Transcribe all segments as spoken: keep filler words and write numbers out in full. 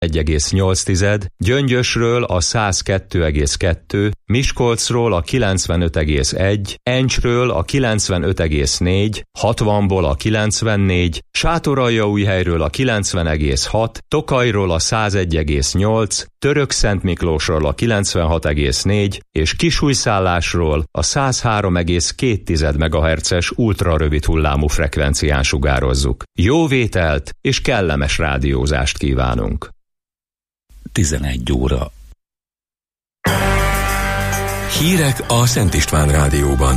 egy egész nyolc, Gyöngyösről a száz kettő egész kettő, Miskolcról a kilencvenöt egész egy, Encsről a kilencvenöt egész négy, hatvanból a kilencvennégy, Sátoraljaújhelyről a kilencven egész hat, Tokajról a száz egy egész nyolc, Törökszentmiklósról a kilencvenhat egész négy és Kisújszállásról a száz három egész két megahertzes ultrarövid hullámú frekvencián sugározzuk. Jó vételt és kellemes rádiózást kívánunk! tizenegy óra. Hírek a Szent István Rádióban.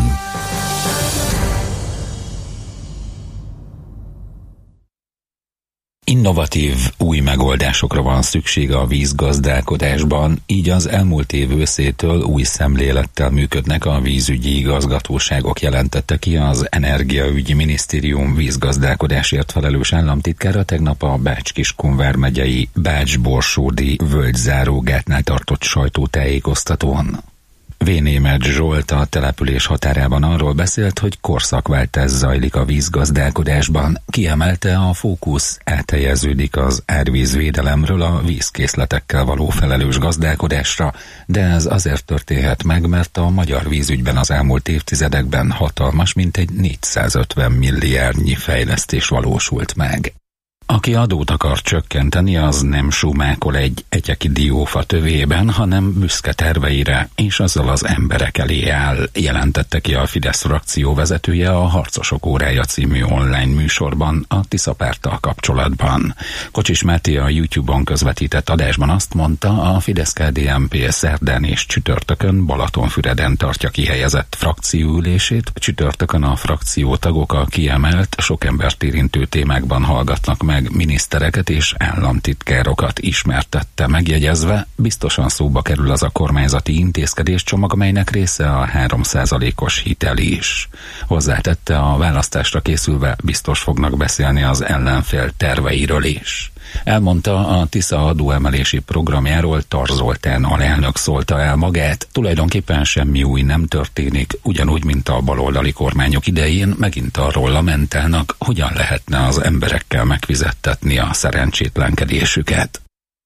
Innovatív, új megoldásokra van szüksége a vízgazdálkodásban, így az elmúlt év őszétől új szemlélettel működnek a vízügyi igazgatóságok, jelentette ki az Energiaügyi Minisztérium vízgazdálkodásért felelős államtitkára tegnap a Bács-Kiskun megyei Bács-Borsódi völgyzárógátnál tartott sajtótájékoztatón. Vénémet Zsolt a település határában arról beszélt, hogy korszakváltás zajlik a vízgazdálkodásban. Kiemelte, a fókusz áthelyeződik az árvízvédelemről a vízkészletekkel való felelős gazdálkodásra, de ez azért történhet meg, mert a magyar vízügyben az elmúlt évtizedekben hatalmas, mintegy négyszázötven milliárdnyi fejlesztés valósult meg. Aki adót akar csökkenteni, az nem sumákol egy egyeki diófa tövében, hanem büszke terveire, és azzal az emberek elé áll, jelentette ki a Fidesz frakció vezetője a Harcosok órája című online műsorban a Tisza párttal kapcsolatban. Kocsis Máté a YouTube-on közvetített adásban azt mondta, a Fidesz-ká dé en pé szerdán és csütörtökön Balatonfüreden tartja kihelyezett frakcióülését, csütörtökön a frakciótagok a kiemelt, sok embert érintő témákban hallgatnak meg meg minisztereket és államtitkárokat, ismertette, megjegyezve, biztosan szóba kerül az a kormányzati intézkedéscsomag, amelynek része a három százalékos hitel is. Hozzátette, a választásra készülve biztos fognak beszélni az ellenfél terveiről is. Elmondta, a Tisza adóemelési programjáról Tar Zoltán alelnök szólta el magát, tulajdonképpen semmi új nem történik, ugyanúgy, mint a baloldali kormányok idején, megint arról lamentálnak, hogyan lehetne az emberekkel megfizettetni a szerencsétlenkedésüket.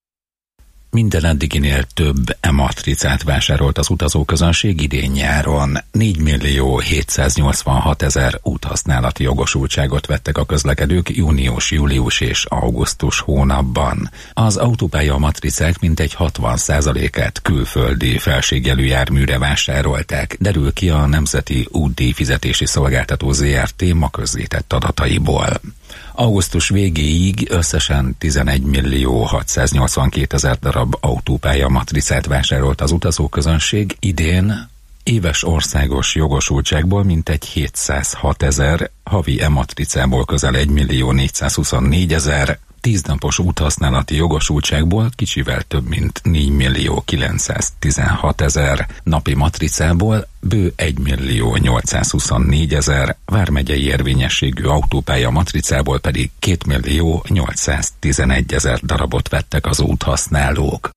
Minden eddiginél több e-matricát vásárolt az utazóközönség idén-nyáron. négy millió hétszáznyolcvanhat ezer úthasználati jogosultságot vettek a közlekedők június, július és augusztus hónapban. Az autópálya matricák mintegy hatvan százalékát külföldi felségjelű járműre vásárolták, derül ki a Nemzeti Útdíj Fizetési Szolgáltató zé er té ma közzétett adataiból. Augusztus végéig összesen tizenegy millió hatszáznyolcvankét ezer darab autópálya matricát vásárolt az utazóközönség, idén éves országos jogosultságból mintegy hétszázhat ezer, havi e-matricából közel egy millió négyszázhuszonnégy ezer, tíznapos úthasználati jogosultságból kicsivel több mint négy millió kilencszáztizenhat ezer, napi matricából bő egy millió nyolcszázhuszonnégy ezer, vármegyei érvényességű autópálya matricából pedig két millió nyolcszáztizenegy ezer darabot vettek az úthasználók.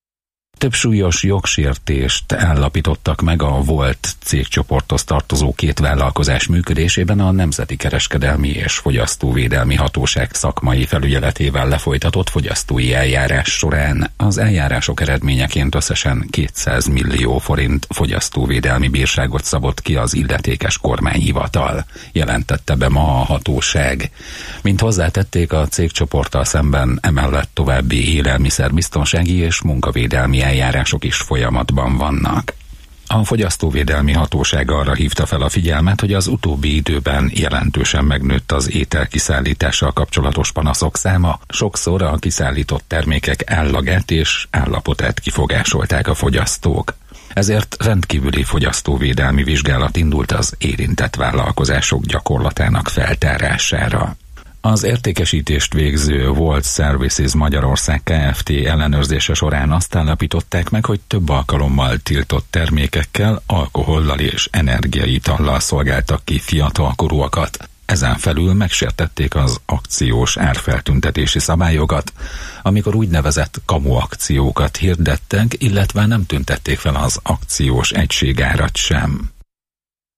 Több súlyos jogsértést állapítottak meg a volt cégcsoporthoz tartozó két vállalkozás működésében a Nemzeti Kereskedelmi és Fogyasztóvédelmi Hatóság szakmai felügyeletével lefolytatott fogyasztói eljárás során. Az eljárások eredményeként összesen kétszáz millió forint fogyasztóvédelmi bírságot szabott ki az illetékes kormányhivatal, jelentette be ma a hatóság. Mint hozzátették, a cégcsoporttal szemben emellett további élelmiszerbiztonsági és munkavédelmi eljárások is folyamatban vannak. A Fogyasztóvédelmi Hatóság arra hívta fel a figyelmet, hogy az utóbbi időben jelentősen megnőtt az ételkiszállítással kapcsolatos panaszok száma, sokszor a kiszállított termékek állagát és állapotát kifogásolták a fogyasztók. Ezért rendkívüli fogyasztóvédelmi vizsgálat indult az érintett vállalkozások gyakorlatának feltárására. Az értékesítést végző Volt Services Magyarország Kft. Ellenőrzése során azt állapították meg, hogy több alkalommal tiltott termékekkel, alkohollal és energiaitallal szolgáltak ki fiatalkorúakat. Ezen felül megsértették az akciós árfeltüntetési szabályokat, amikor úgynevezett kamu akciókat hirdettek, illetve nem tüntették fel az akciós egységárat sem.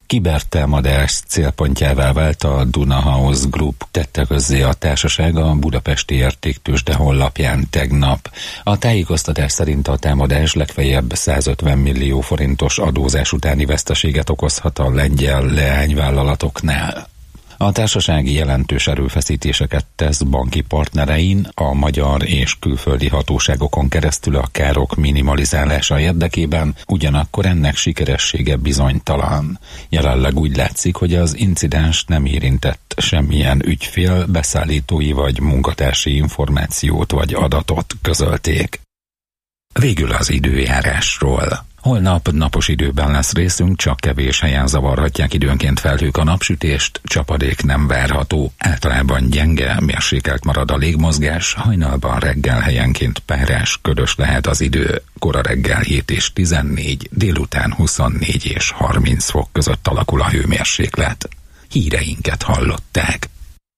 Kibertámadás célpontjává vált a Dunahouse Group, tette közzé a társaság a Budapesti Értéktőzsde honlapján tegnap. A tájékoztatás szerint a támadás legfeljebb százötven millió forintos adózás utáni veszteséget okozhat a lengyel leányvállalatoknál. A társaság jelentős erőfeszítéseket tesz banki partnerein, a magyar és külföldi hatóságokon keresztül a károk minimalizálása érdekében, ugyanakkor ennek sikeressége bizonytalan. Jelenleg úgy látszik, hogy az incidens nem érintett semmilyen ügyfél, beszállítói vagy munkatársi információt vagy adatot közölték. Végül az időjárásról. Holnap napos időben lesz részünk, csak kevés helyen zavarhatják időnként felhők a napsütést, csapadék nem várható, általában gyenge, mérsékelt marad a légmozgás, hajnalban reggel helyenként párás, ködös lehet az idő, kora reggel hét és tizennégy, délután huszonnégy és harminc fok között alakul a hőmérséklet. Híreinket hallották.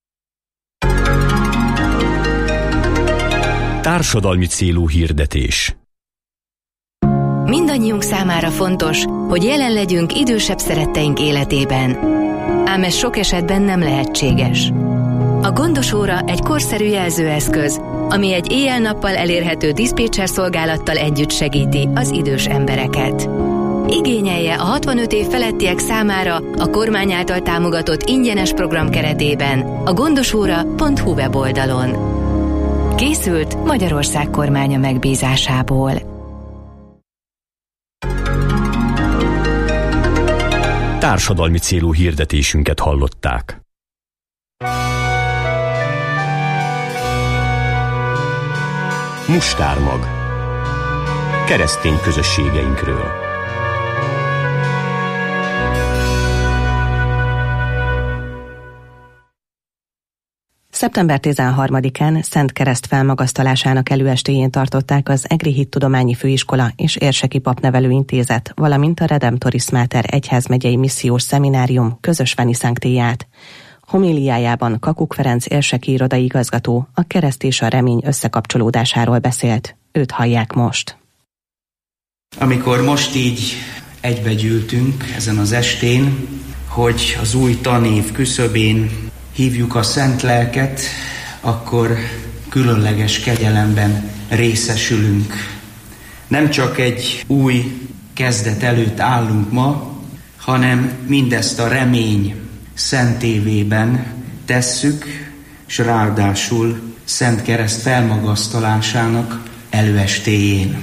Társadalmi célú hirdetés. Mindannyiunk számára fontos, hogy jelen legyünk idősebb szeretteink életében. Ám ez sok esetben nem lehetséges. A Gondos óra egy korszerű jelzőeszköz, ami egy éjjel-nappal elérhető diszpécser szolgálattal együtt segíti az idős embereket. Igényelje a hatvanöt év felettiek számára a kormány által támogatott ingyenes program keretében a gondosóra pont hu weboldalon. Készült Magyarország kormánya megbízásából. Társadalmi célú hirdetésünket hallották. Mustármag. Keresztény közösségeinkről. szeptember tizenharmadikán Szent Kereszt felmagasztalásának előestéjén tartották az Egri Hittudományi Főiskola és Érseki Papnevelő Intézet, valamint a Redemptoris Mater egyházmegyei missziós szeminárium közös veniszánktiját. Homíliájában Kakuk Ferenc érseki irodai igazgató a kereszt és a remény összekapcsolódásáról beszélt. Őt hallják most. Amikor most így egybegyűltünk ezen az estén, hogy az új tanév küszöbén hívjuk a Szent Lelket, akkor különleges kegyelemben részesülünk. Nem csak egy új kezdet előtt állunk ma, hanem mindezt a remény szentévében tesszük, és ráadásul Szent Kereszt felmagasztalásának előestéjén.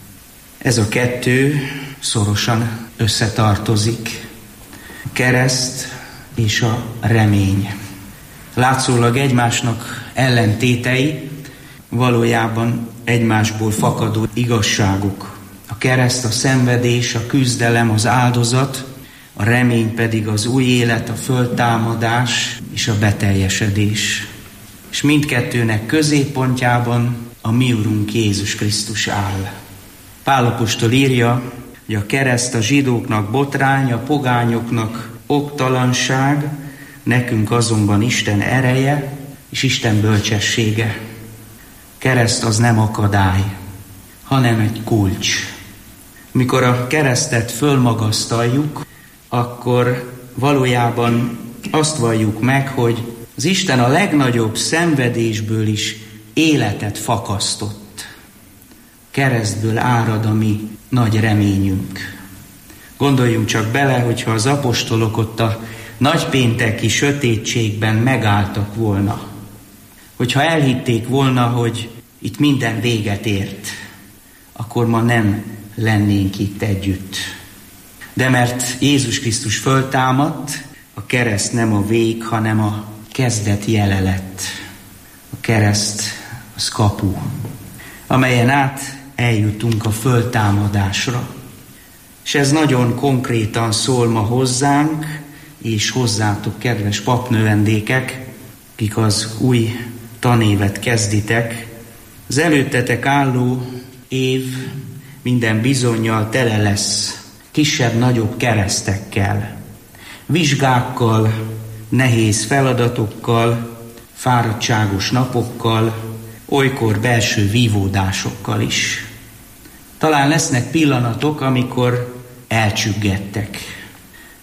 Ez a kettő szorosan összetartozik. A kereszt és a remény. Látszólag egymásnak ellentétei, valójában egymásból fakadó igazságok. A kereszt, a szenvedés, a küzdelem, az áldozat, a remény pedig az új élet, a föltámadás és a beteljesedés. És mindkettőnek középpontjában a mi Urunk Jézus Krisztus áll. Pál apostol írja, hogy a kereszt a zsidóknak botrány, a pogányoknak oktalanság, nekünk azonban Isten ereje és Isten bölcsessége. Kereszt az nem akadály, hanem egy kulcs. Mikor a keresztet fölmagasztaljuk, akkor valójában azt valljuk meg, hogy az Isten a legnagyobb szenvedésből is életet fakasztott. Keresztből árad a mi nagy reményünk. Gondoljunk csak bele, hogyha az apostolok ott a nagypénteki sötétségben megálltak volna, hogyha elhitték volna, hogy itt minden véget ért, akkor ma nem lennénk itt együtt. De mert Jézus Krisztus föltámadt, a kereszt nem a vég, hanem a kezdet jele lett. A kereszt az kapu, amelyen át eljutunk a föltámadásra. És ez nagyon konkrétan szól ma hozzánk, és hozzátok, kedves papnövendékek, akik az új tanévet kezditek. Az előttetek álló év minden bizonnyal tele lesz kisebb-nagyobb keresztekkel, vizsgákkal, nehéz feladatokkal, fáradtságos napokkal, olykor belső vívódásokkal is. Talán lesznek pillanatok, amikor elcsüggettek.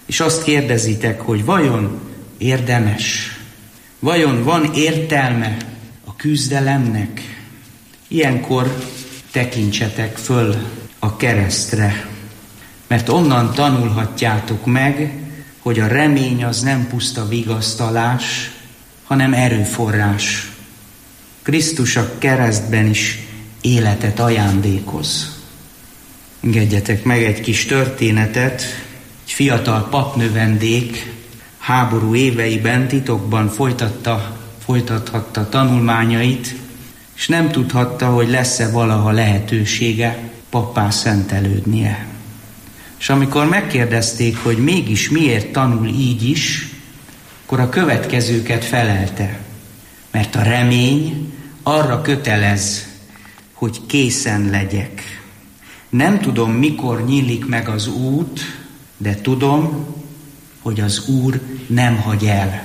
és azt kérdezitek, hogy vajon érdemes, vajon van értelme a küzdelemnek, ilyenkor tekintsetek föl a keresztre, mert onnan tanulhatjátok meg, hogy a remény az nem puszta vigasztalás, hanem erőforrás. Krisztus a keresztben is életet ajándékoz. Engedjetek meg egy kis történetet. Egy fiatal papnövendék háború éveiben titokban folytatta, folytathatta tanulmányait, és nem tudhatta, hogy lesz-e valaha lehetősége pappá szentelődnie. És amikor megkérdezték, hogy mégis miért tanul így is, akkor a következőket felelte. Mert a remény arra kötelez, hogy készen legyek. Nem tudom, mikor nyílik meg az út, de tudom, hogy az Úr nem hagy el.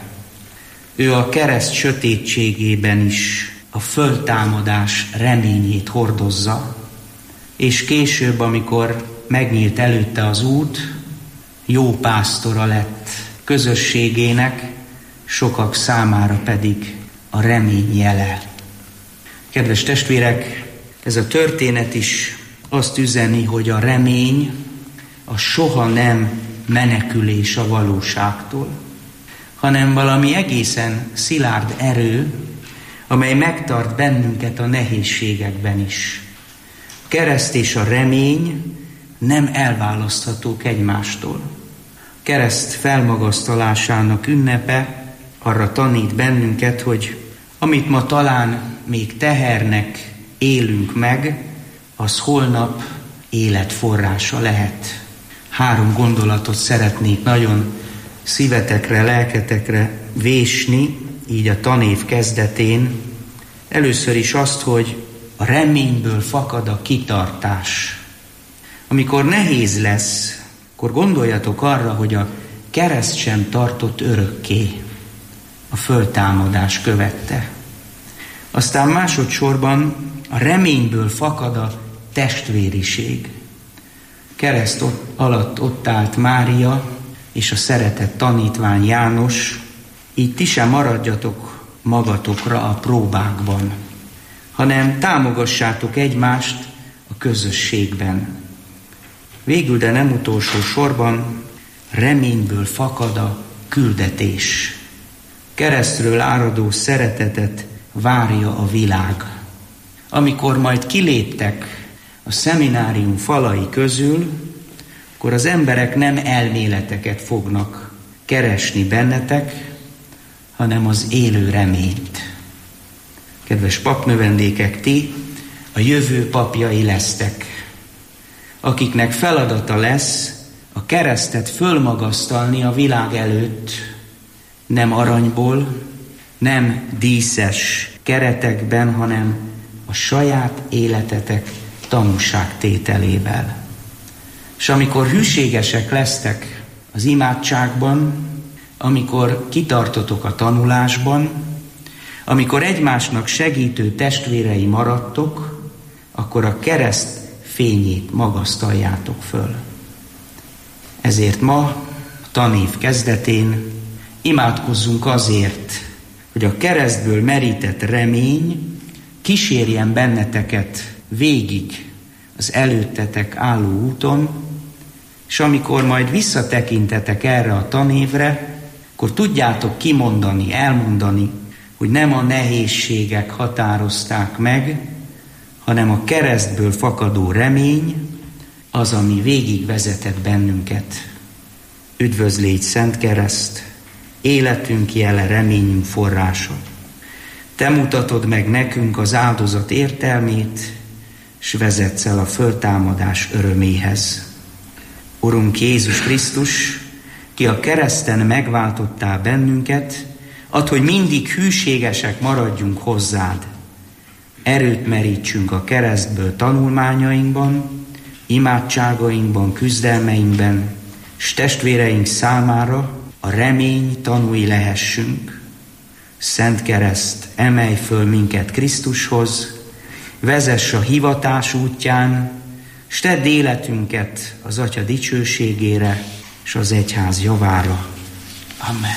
Ő a kereszt sötétségében is a föltámadás reményét hordozza, és később, amikor megnyílt előtte az út, jó pásztora lett közösségének, sokak számára pedig a remény jele. Kedves testvérek, ez a történet is azt üzeni, hogy a remény a soha nem menekülés a valóságtól, hanem valami egészen szilárd erő, amely megtart bennünket a nehézségekben is. A kereszt és a remény nem elválaszthatók egymástól. A kereszt felmagasztalásának ünnepe arra tanít bennünket, hogy amit ma talán még tehernek élünk meg, az holnap életforrása lehet. Három gondolatot szeretnék nagyon szívetekre, lelketekre vésni, így a tanév kezdetén. Először is azt, hogy a reményből fakad a kitartás. Amikor nehéz lesz, akkor gondoljatok arra, hogy a kereszt sem tartott örökké. A föltámadás követte. Aztán másodszorban a reményből fakad a testvériség. Kereszt ott, alatt ott állt Mária és a szeretett tanítvány János, így ti sem maradjatok magatokra a próbákban, hanem támogassátok egymást a közösségben. Végül, de nem utolsó sorban, reményből fakad a küldetés. Keresztről áradó szeretetet várja a világ. Amikor majd kiléptek a szeminárium falai közül, akkor az emberek nem elméleteket fognak keresni bennetek, hanem az élő reményt. Kedves papnövendékek, ti a jövő papjai lesztek, akiknek feladata lesz a keresztet fölmagasztalni a világ előtt, nem aranyból, nem díszes keretekben, hanem a saját életetek tanúságtételével. És amikor hűségesek lesztek az imádságban, amikor kitartotok a tanulásban, amikor egymásnak segítő testvérei maradtok, akkor a kereszt fényét magasztaljátok föl. Ezért ma, a tanév kezdetén imádkozzunk azért, hogy a keresztből merített remény kísérjen benneteket végig az előttetek álló úton, és amikor majd visszatekintetek erre a tanévre, akkor tudjátok kimondani, elmondani, hogy nem a nehézségek határozták meg, hanem a keresztből fakadó remény az, ami végigvezetett bennünket. Üdvözlégy Szent Kereszt, életünk jele, reményünk forrása. Te mutatod meg nekünk az áldozat értelmét, s vezetsz el a föltámadás öröméhez. Urunk Jézus Krisztus, ki a kereszten megváltottál bennünket, add, hogy mindig hűségesek maradjunk hozzád. Erőt merítsünk a keresztből tanulmányainkban, imádságainkban, küzdelmeinkben, s testvéreink számára a remény tanúi lehessünk. Szent Kereszt, emelj föl minket Krisztushoz, vezess a hivatás útján, s tedd életünket az Atya dicsőségére, és az egyház javára. Amen.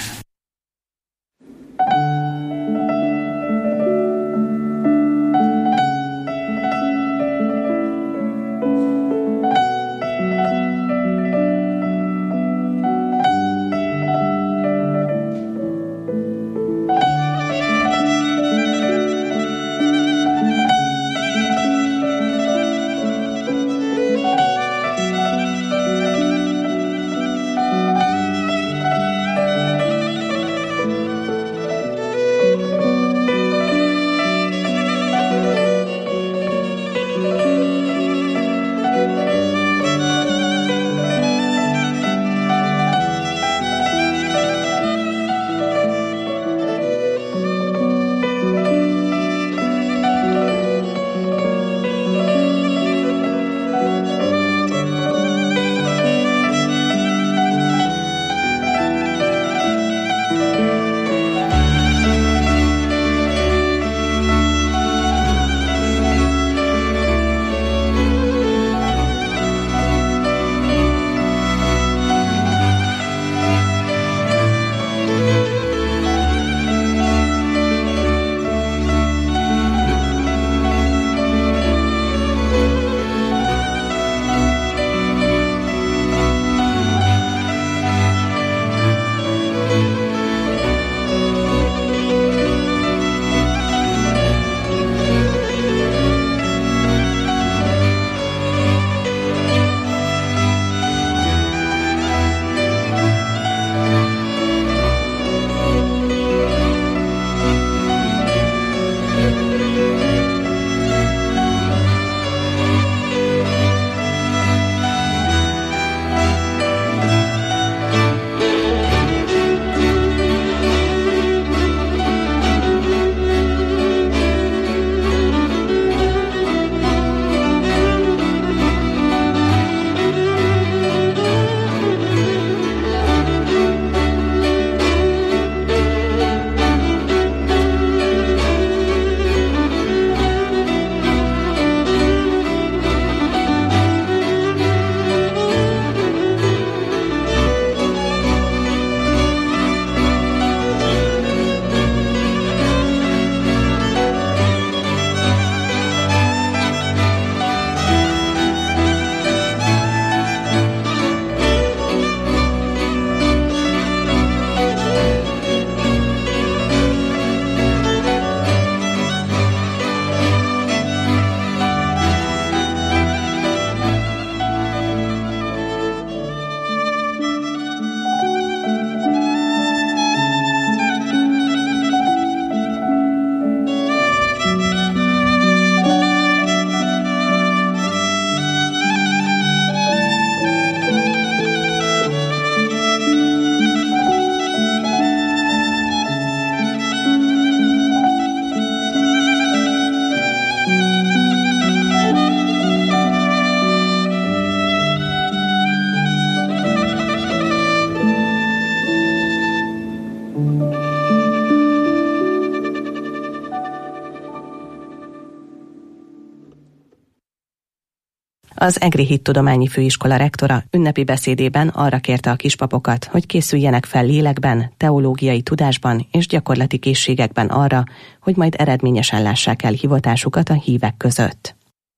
Az Egri Hittudományi Főiskola rektora ünnepi beszédében arra kérte a kispapokat, hogy készüljenek fel lélekben, teológiai tudásban és gyakorlati készségekben arra, hogy majd eredményesen lássák el hivatásukat a hívek között.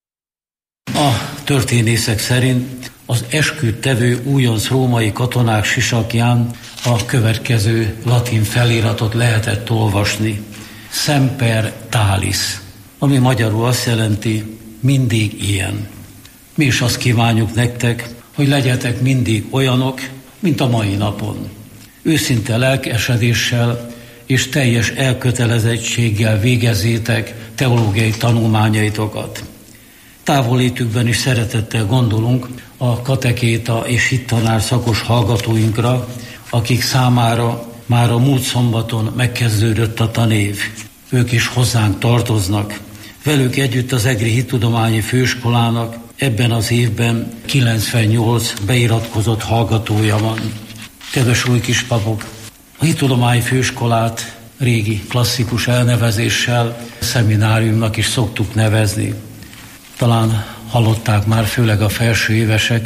A történészek szerint az esküt tevő újonc római katonák sisakján a következő latin feliratot lehetett olvasni. Semper talis, ami magyarul azt jelenti, mindig ilyen. Mi is azt kívánjuk nektek, hogy legyetek mindig olyanok, mint a mai napon. Őszinte lelkesedéssel és teljes elkötelezettséggel végezzétek teológiai tanulmányaitokat. Távollétükben is szeretettel gondolunk a katekéta és hittanár szakos hallgatóinkra, akik számára már a múlt szombaton megkezdődött a tanév. Ők is hozzánk tartoznak. Velük együtt az Egri Hittudományi Főiskolának ebben az évben kilencvennyolc beiratkozott hallgatója van. Kedves új kispapok, a Hittudományi Főiskolát régi klasszikus elnevezéssel szemináriumnak is szoktuk nevezni. Talán hallották már, főleg a felső évesek,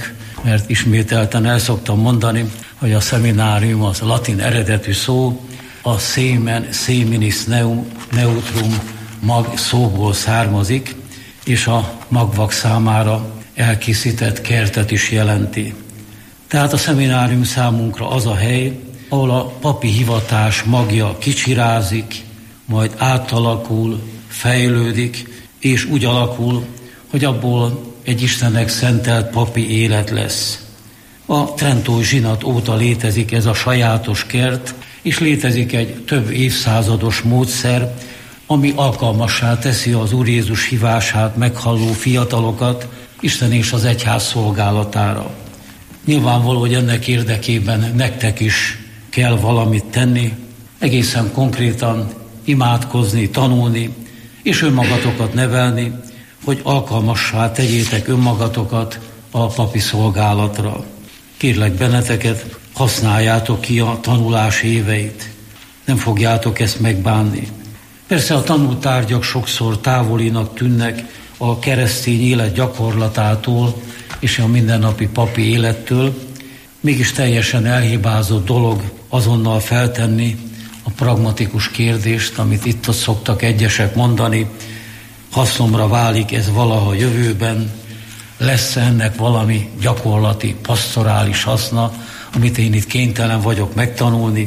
mert ismételten el szoktam mondani, hogy a szeminárium az latin eredetű szó, a semen, seminis neutrum mag szóból származik, és a magvak számára elkészített kertet is jelenti. Tehát a szeminárium számunkra az a hely, ahol a papi hivatás magja kicsirázik, majd átalakul, fejlődik, és úgy alakul, hogy abból egy Istennek szentelt papi élet lesz. A trentói zsinat óta létezik ez a sajátos kert, és létezik egy több évszázados módszer, ami alkalmassá teszi az Úr Jézus hívását meghalló fiatalokat Isten és az egyház szolgálatára. Nyilvánvaló, hogy ennek érdekében nektek is kell valamit tenni, egészen konkrétan imádkozni, tanulni, és önmagatokat nevelni, hogy alkalmassá tegyétek önmagatokat a papi szolgálatra. Kérlek benneteket, használjátok ki a tanulás éveit. Nem fogjátok ezt megbánni. Persze a tanultárgyak sokszor távolinak tűnnek a keresztény élet gyakorlatától és a mindennapi papi élettől, mégis teljesen elhibázott dolog azonnal feltenni a pragmatikus kérdést, amit itt szoktak egyesek mondani, hasznomra válik ez valaha jövőben, lesz ennek valami gyakorlati, pastorális haszna, amit én itt kénytelen vagyok megtanulni.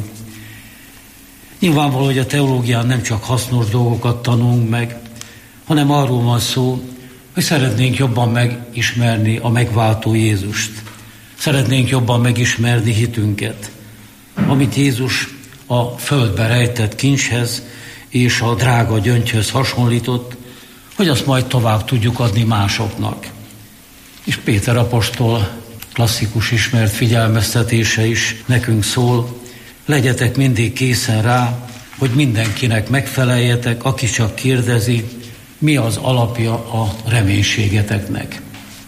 Nyilvánvaló, hogy a teológián nem csak hasznos dolgokat tanulunk meg, hanem arról van szó, hogy szeretnénk jobban megismerni a megváltó Jézust. Szeretnénk jobban megismerni hitünket, amit Jézus a földbe rejtett kincshez és a drága gyöngyhöz hasonlított, hogy azt majd tovább tudjuk adni másoknak. És Péter apostol klasszikus ismert figyelmeztetése is nekünk szól, legyetek mindig készen rá, hogy mindenkinek megfeleljetek, aki csak kérdezi, mi az alapja a reménységeteknek.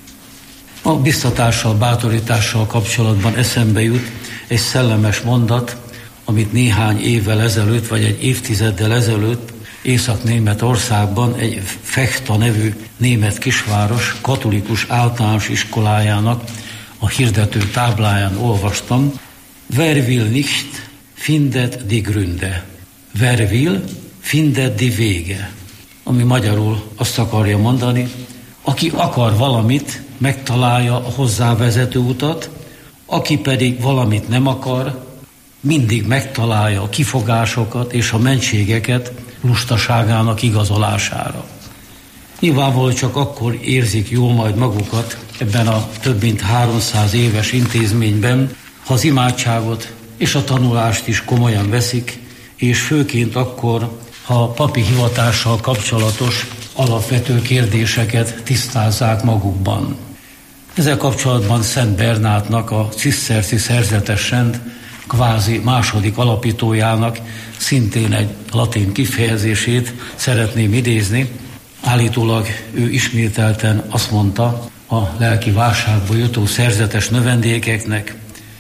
A biztatással, bátorítással kapcsolatban eszembe jut egy szellemes mondat, amit néhány évvel ezelőtt, vagy egy évtizeddel ezelőtt Észak-Németországban egy Fechta nevű német kisváros katolikus általános iskolájának a hirdető tábláján olvastam. Wer will nicht, findet die Gründe. Wer will, findet die Wege. Ami magyarul azt akarja mondani, aki akar valamit, megtalálja a hozzávezető utat, aki pedig valamit nem akar, mindig megtalálja a kifogásokat és a mentségeket lustaságának igazolására. Nyilvánvaló csak akkor érzik jól majd magukat ebben a több mint háromszáz éves intézményben, ha az imádságot és a tanulást is komolyan veszik, és főként akkor, ha a papi hivatással kapcsolatos alapvető kérdéseket tisztázzák magukban. Ezzel kapcsolatban Szent Bernátnak, a ciszterci szerzetes rend kvázi második alapítójának szintén egy latin kifejezését szeretném idézni. Állítólag ő ismételten azt mondta a lelki válságból jutó szerzetes növendékeknek,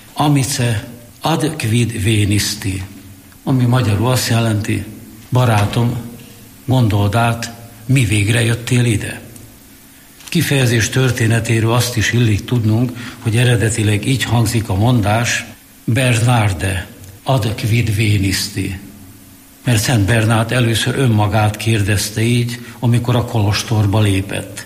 amice ad quid venisti, ami magyarul azt jelenti, barátom, gondold át, mi végre jöttél ide. Kifejezés történetéről azt is illik tudnunk, hogy eredetileg így hangzik a mondás, Bernarde, ad quid venisti. Mert Szent Bernát először önmagát kérdezte így, amikor a kolostorba lépett.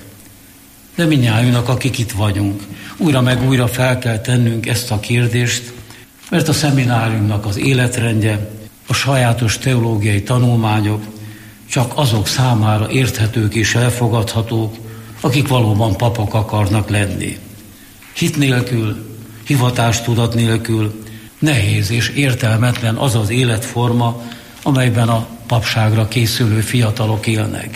De mindnyájunknak, akik itt vagyunk, újra meg újra fel kell tennünk ezt a kérdést, mert a szemináriumnak az életrendje, a sajátos teológiai tanulmányok csak azok számára érthetők és elfogadhatók, akik valóban papok akarnak lenni. Hit nélkül, hivatástudat nélkül nehéz és értelmetlen az az életforma, amelyben a papságra készülő fiatalok élnek.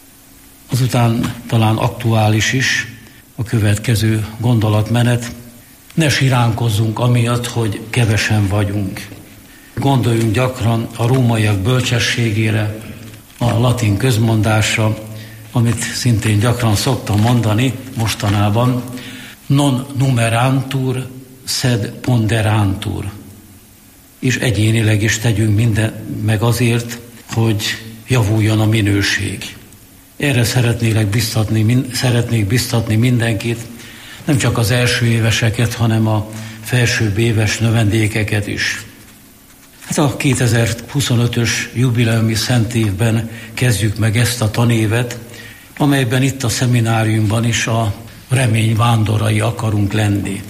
Azután talán aktuális is a következő gondolatmenet. Ne siránkozzunk amiatt, hogy kevesen vagyunk. Gondoljunk gyakran a rómaiak bölcsességére, a latin közmondásra, amit szintén gyakran szoktam mondani mostanában, non numerantur, sed ponderantur. És egyénileg is tegyünk minden meg azért, hogy javuljon a minőség. Erre szeretnélek biztatni, min, szeretnék biztatni mindenkit, nem csak az első éveseket, hanem a felsőbb éves növendékeket is. Hát a kétezer-huszonötös jubileumi szent évben kezdjük meg ezt a tanévet, amelyben itt a szemináriumban is a remény vándorai akarunk lenni.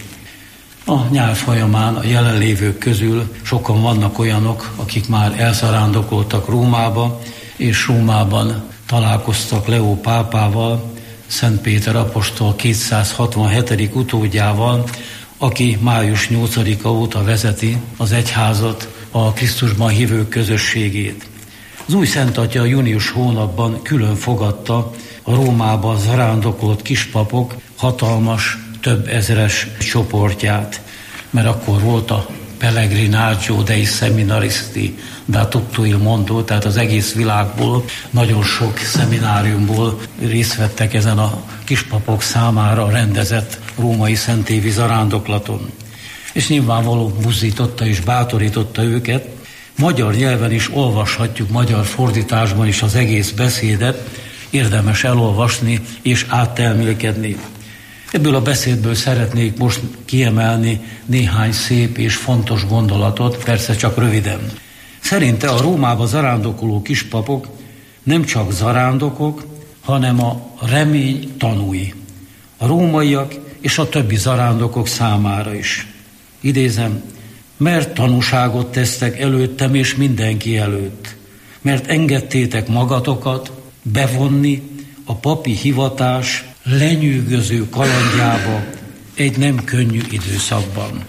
A nyár folyamán a jelenlévők közül sokan vannak olyanok, akik már elzarándokoltak Rómába, és Rómában találkoztak Leó pápával, Szent Péter apostol kétszázhatvanhetedik utódjával, aki május nyolcadika óta vezeti az egyházat, a Krisztusban hívők közösségét. Az új Szentatya június hónapban külön fogadta a Rómába zarándokolt kispapok hatalmas, több ezres csoportját, mert akkor volt a Pellegrinaggio dei Seminaristi da tutto il mondo, tehát az egész világból, nagyon sok szemináriumból részt vettek ezen a kispapok számára rendezett római szentévi zarándoklaton. És nyilvánvaló buzdította és bátorította őket. Magyar nyelven is olvashatjuk, magyar fordításban is az egész beszédet, érdemes elolvasni és átelmélkedni. Ebből a beszédből szeretnék most kiemelni néhány szép és fontos gondolatot, persze csak röviden. Szerinte a Rómába zarándokoló kispapok nem csak zarándokok, hanem a remény tanúi. A rómaiak és a többi zarándokok számára is. Idézem, mert tanúságot tesztek előttem és mindenki előtt, mert engedtétek magatokat bevonni a papi hivatás lenyűgöző kalandjába egy nem könnyű időszakban.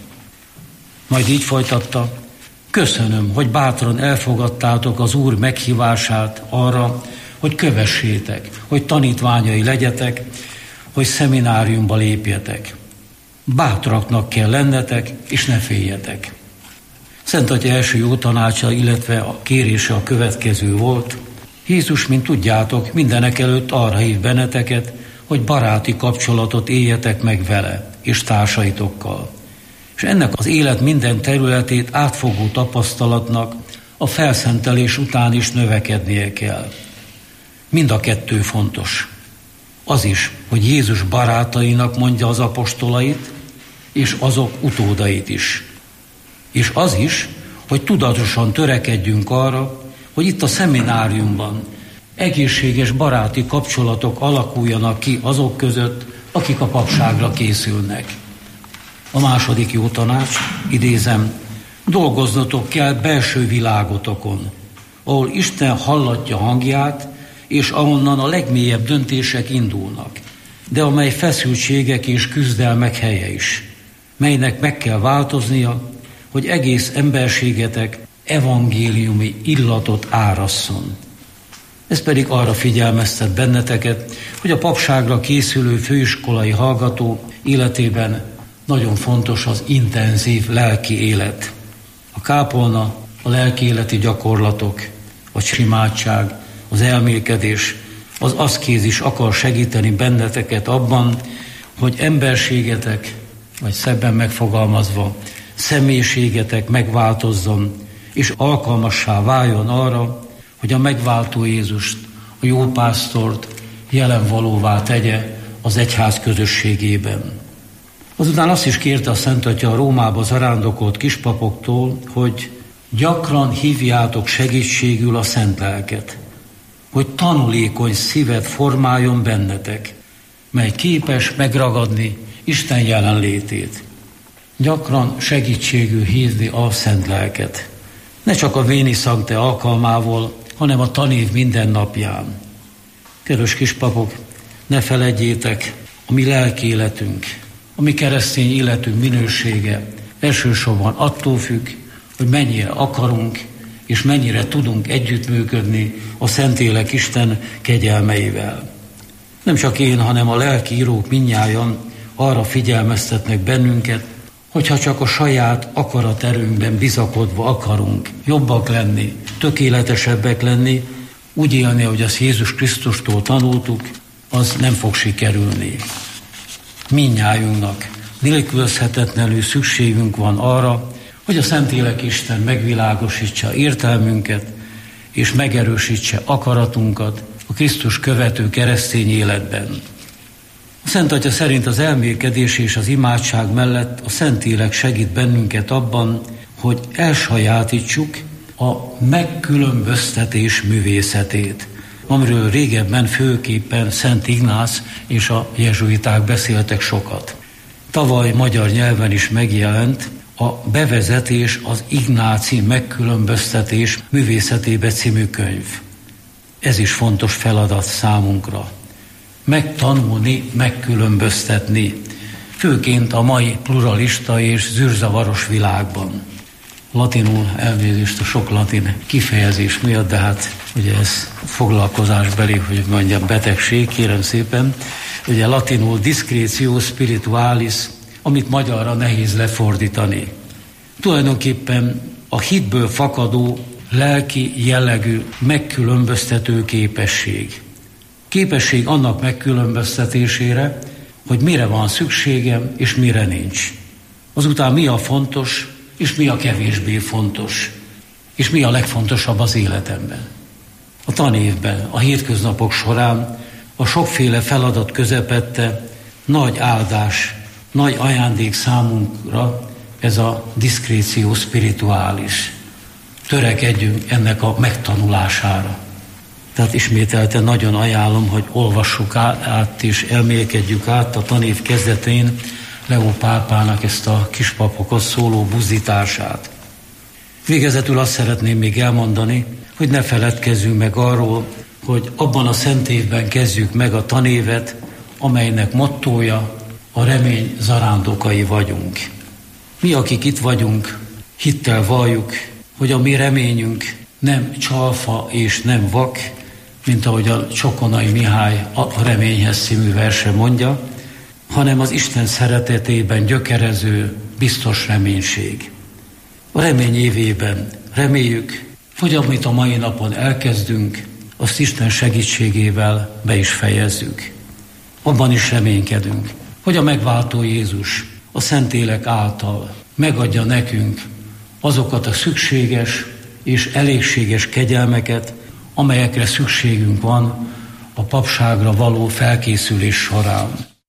Majd így folytatta, köszönöm, hogy bátran elfogadtátok az Úr meghívását arra, hogy kövessétek, hogy tanítványai legyetek, hogy szemináriumba lépjetek. Bátraknak kell lennetek, és ne féljetek. Szent Atya első jó tanácsa, illetve a kérése a következő volt. Jézus, mint tudjátok, mindenek előtt arra hív benneteket, hogy baráti kapcsolatot éljetek meg vele és társaitokkal. És ennek az élet minden területét átfogó tapasztalatnak a felszentelés után is növekednie kell. Mind a kettő fontos. Az is, hogy Jézus barátainak mondja az apostolait, és azok utódait is. És az is, hogy tudatosan törekedjünk arra, hogy itt a szemináriumban egészséges baráti kapcsolatok alakuljanak ki azok között, akik a papságra készülnek. A második jó tanács, idézem, dolgoznatok kell belső világotokon, ahol Isten hallatja hangját, és ahonnan a legmélyebb döntések indulnak, de amely feszültségek és küzdelmek helye is, melynek meg kell változnia, hogy egész emberségetek evangéliumi illatot árasszon. Ez pedig arra figyelmeztet benneteket, hogy a papságra készülő főiskolai hallgató életében nagyon fontos az intenzív lelki élet. A kápolna, a lelkiéleti gyakorlatok, a simátság, az elmélkedés, az aszkézis akar segíteni benneteket abban, hogy emberségetek, vagy szebben megfogalmazva, személyiségetek megváltozzon, és alkalmassá váljon arra, hogy a megváltó Jézust, a jó pásztort jelen valóvá tegye az egyház közösségében. Azután azt is kérte a Szent Atya a Rómába zarándokolt kispapoktól, hogy gyakran hívjátok segítségül a Szent Lelket, hogy tanulékony szívet formáljon bennetek, mely képes megragadni Isten jelenlétét. Gyakran segítségül hívni a Szent Lelket. Ne csak a Véni Sancte alkalmával, hanem a tanév minden napján. Kedves kispapok, ne feledjétek, a mi lelki életünk, a mi keresztény életünk minősége elsősorban attól függ, hogy mennyire akarunk és mennyire tudunk együttműködni a Szentlélek Isten kegyelmeivel. Nem csak én, hanem a lelkiírók mindnyájan arra figyelmeztetnek bennünket, hogyha csak a saját akaraterőnkben bizakodva akarunk jobbak lenni, tökéletesebbek lenni, úgy élni, hogy azt Jézus Krisztustól tanultuk, az nem fog sikerülni. Mindnyájunknak nélkülözhetetlenül szükségünk van arra, hogy a Szentlélek Isten megvilágosítsa értelmünket, és megerősítse akaratunkat a Krisztus követő keresztény életben. A Szent Atya szerint az elmélkedés és az imádság mellett a Szentlélek segít bennünket abban, hogy elsajátítsuk a megkülönböztetés művészetét, amiről régebben főképpen Szent Ignác és a jezsuiták beszéltek sokat. Tavaly magyar nyelven is megjelent a Bevezetés az ignáci megkülönböztetés művészetébe című könyv. Ez is fontos feladat számunkra. Megtanulni, megkülönböztetni, főként a mai pluralista és zűrzavaros világban. Latinul elnézést a sok latin kifejezés miatt, de hát ugye ez foglalkozásbeli, hogy mondjam, betegség, kérem szépen. Ugye latinul discretio spiritualis, amit magyarra nehéz lefordítani. Tulajdonképpen a hitből fakadó, lelki jellegű megkülönböztető képesség. Képesség annak megkülönböztetésére, hogy mire van szükségem, és mire nincs. Azután mi a fontos, és mi a kevésbé fontos, és mi a legfontosabb az életemben. A tanévben, a hétköznapok során, a sokféle feladat közepette nagy áldás, nagy ajándék számunkra ez a discretio spiritualis. Törekedjünk ennek a megtanulására. Tehát ismételten nagyon ajánlom, hogy olvassuk át és elmélkedjük át a tanév kezdetén Leó pápának ezt a kispapokhoz szóló buzdítását. Végezetül azt szeretném még elmondani, hogy ne feledkezzünk meg arról, hogy abban a szent évben kezdjük meg a tanévet, amelynek mottója a remény zarándokai vagyunk. Mi, akik itt vagyunk, hittel valljuk, hogy a mi reményünk nem csalfa és nem vak, mint ahogy a Csokonai Mihály a Reményhez című verse mondja, hanem az Isten szeretetében gyökerező, biztos reménység. A remény évében reméljük, hogy amit a mai napon elkezdünk, azt Isten segítségével be is fejezzük. Abban is reménykedünk, hogy a megváltó Jézus a Szentlélek által megadja nekünk azokat a szükséges és elégséges kegyelmeket, amelyekre szükségünk van a papságra való felkészülés során.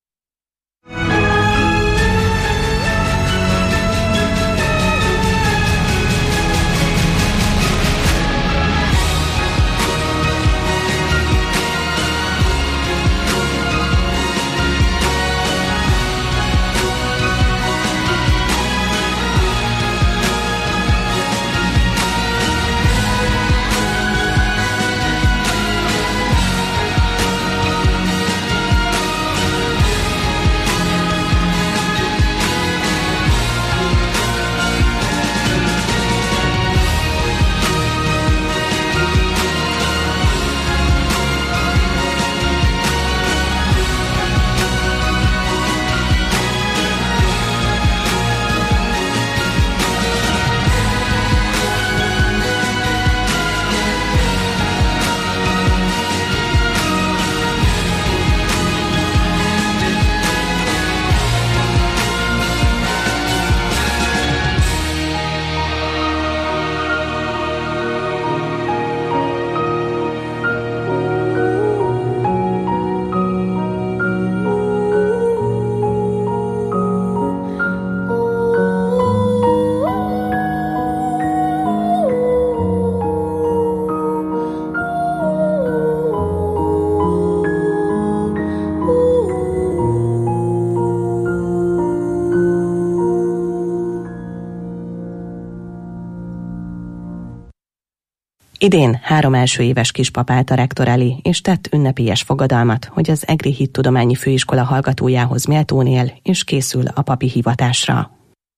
Idén három első éves kispap állt a rektor elé, és tett ünnepélyes fogadalmat, hogy az Egri Hittudományi Főiskola hallgatójához méltón él, és készül a papi hivatásra.